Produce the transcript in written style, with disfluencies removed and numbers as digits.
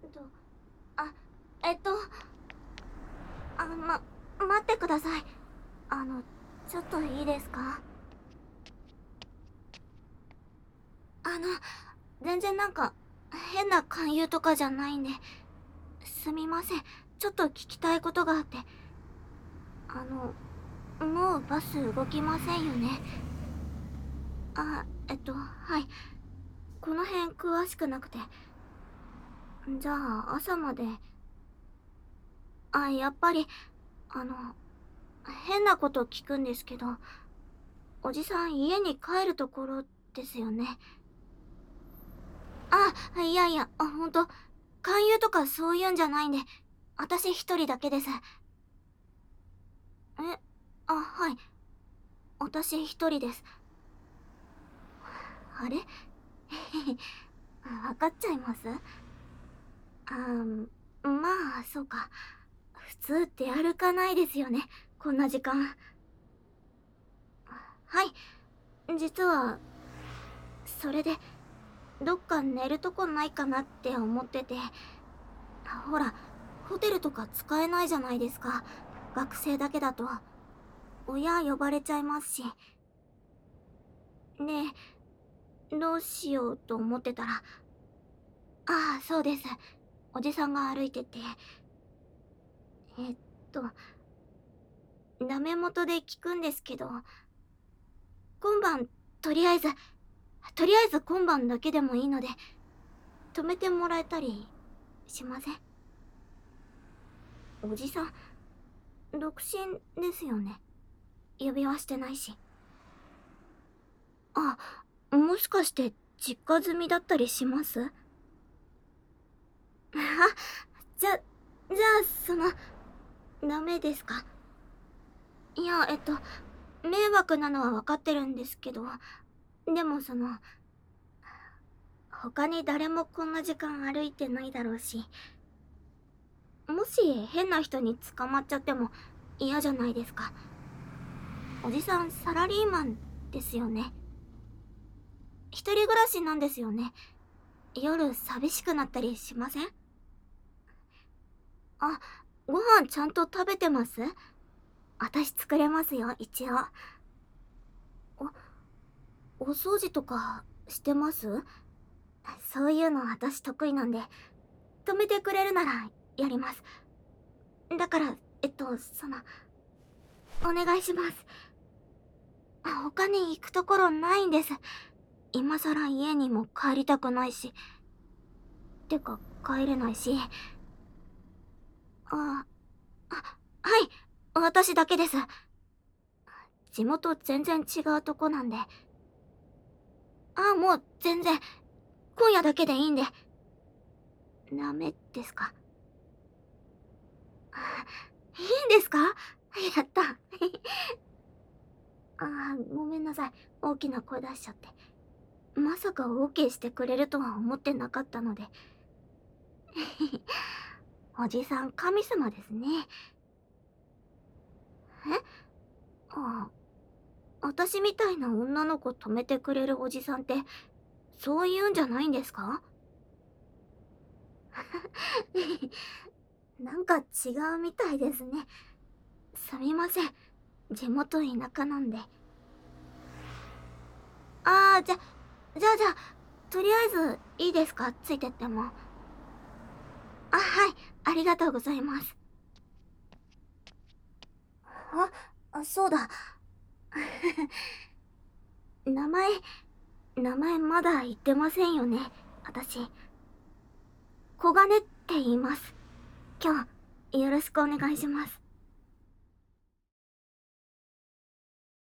と、あ、えっと、待ってください。ちょっといいですか？あの、全然なんか、変な勧誘とかじゃないんで、すみません。ちょっと聞きたいことがあって、もうバス動きませんよね。はい。この辺詳しくなくて。じゃあ、朝まで。やっぱり、あの、変なこと聞くんですけど、おじさん家に帰るところですよね。いやいや、ほんと、勧誘とかそういうんじゃないんで、私一人だけです。はい。私一人です。あれわかっちゃいます？まあ、そうか。普通出歩かないですよね、こんな時間。はい。実は、それで、どっか寝るとこないかなって思ってて。ほら、ホテルとか使えないじゃないですか。学生だけだと。親呼ばれちゃいますし。ねえ、どうしようと思ってたら。そうです。おじさんが歩いてて。えっと、ダメ元で聞くんですけど、今晩、とりあえず、今晩だけでもいいので、泊めてもらえたりしません？おじさん、独身ですよね。指輪してないし。もしかして実家住みだったりします？じゃ、ダメですか？いや、迷惑なのは分かってるんですけど、でも他に誰もこんな時間歩いてないだろうし、もし変な人に捕まっちゃっても嫌じゃないですか。おじさんサラリーマンですよね。一人暮らしなんですよね。夜寂しくなったりしません？あ、ご飯ちゃんと食べてます？私作れますよ、一応。お掃除とかしてます？そういうの私得意なんで、止めてくれるならやります。だから、お願いします。他に行くところないんです。今さら家にも帰りたくないし。てか、帰れないし。あ、はい。私だけです。地元全然違うとこなんで。もう全然。今夜だけでいいんで。ダメですか？いいんですか？やった。ごめんなさい。大きな声出しちゃって。まさか OK してくれるとは思ってなかったので。おじさん神様ですね。えあ私みたいな女の子止めてくれるおじさんって、そういうんじゃないんですか？なんか違うみたいですね。すみません。地元田舎なんで。あー、じゃあ、とりあえずいいですか？ついてっても。はい。ありがとうございます。そうだ。名前、名前まだ言ってませんよね。私。小金って言います。今日、よろしくお願いします。